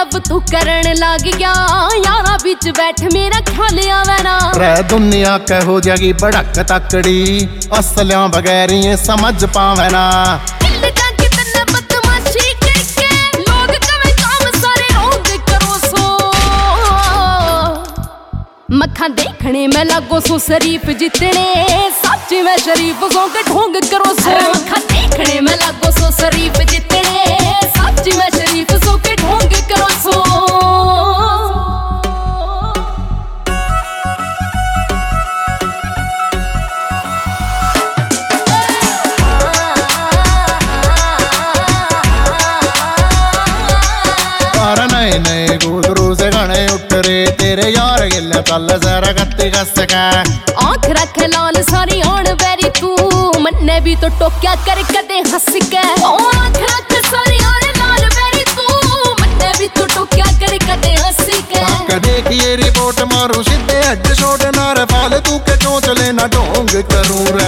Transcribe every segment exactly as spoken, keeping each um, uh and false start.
अब तू करन लग गया यारा बिच बैठ मेरा ख्याल आवे ना रे दुनिया कहो जगी बड़क तकड़ी असलियां बगैर ये समझ पावे ना मक्खा देखने में लागो सो शरीफ जितने सच में शरीफ सो के ढोंग करो सो मक्खा देखने में लागो सो शरीफ जितने सच में शरीफ सो के ढोंग करो सो नए नए गुदरू से गणे उठ रे तेरे यार गिले चल जरा गत्ती कस के आँख रख लाल सारी आन बैरी तू मन्ने भी तो टोक्या कर कदे हंस के आँख रख सारी आन लाल बैरी तू मन्ने भी तो टोक्या कर कदे हंस के कदे की ये रिपोर्ट मारू सीधे हेड शॉट ना रे फालतू के चोंच लेना ढोंग करूं रे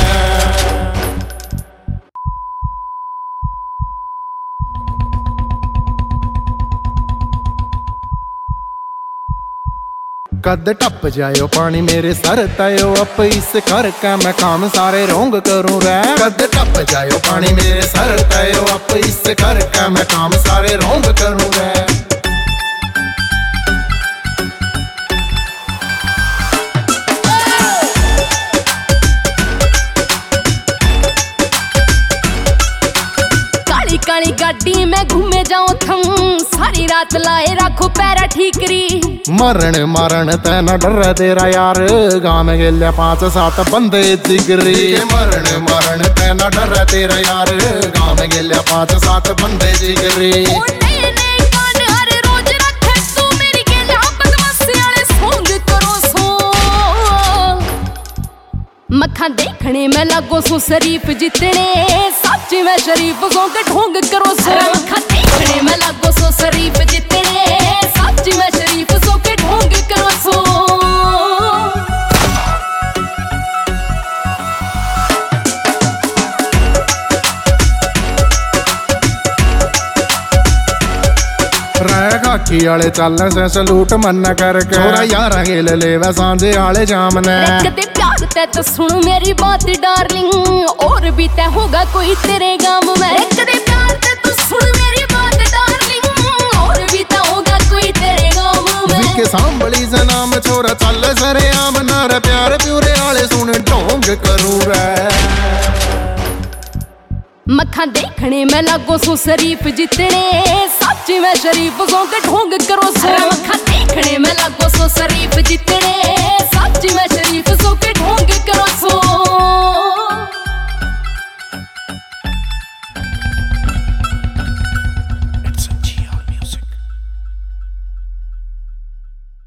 कद टप जायो पानी मेरे सर तयो अप इस कर का मैं काम सारे रोंग करूं रे कद टप जायो पानी मेरे सर तयो अप इस कर का मैं काम सारे रोंग करूं रे काली काली गाड़ी में घूमे जाओ थम सारी रात लाए रखो पैरा ठीकरी मरण मरण तेना डर तेरा यार गाँव में गेले पांच सात बंदे जिगरी मरण मरण तेना डर तेरा यार गाँव में गेले पांच सात बंदे जिगरी मक्खा देखने में लागो सो शरीफ जितने सच में शरीफ सो के ढोंग करो सो मक्खा देखने में लागो सो शरीफ जितने सच में शरीफ सो के ढोंग करो सो खाकी आले चलने से सलूट मन करके यारा गेल लेवे सांझे आले जामने कदे प्यार ते तो सुन मेरी बात डार्लिंग और भी ते होगा कोई तेरे गाँव में कदे प्यार ते तो सुन मेरी बात डार्लिंग और भी ते होगा कोई तेरे गाँव में के सांभली से नाम छोरा चल सरे आम नार प्यार प्यूरे आले सुन ढोंग करूं रे मक्खा देखने में लागो सो शरीफ जितने सच में शरीफ सो के ढोंग करो सो मक्खा देखने में लागो सो शरीफ जितने